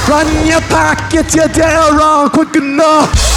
Run your pockets, you dare run quick enough.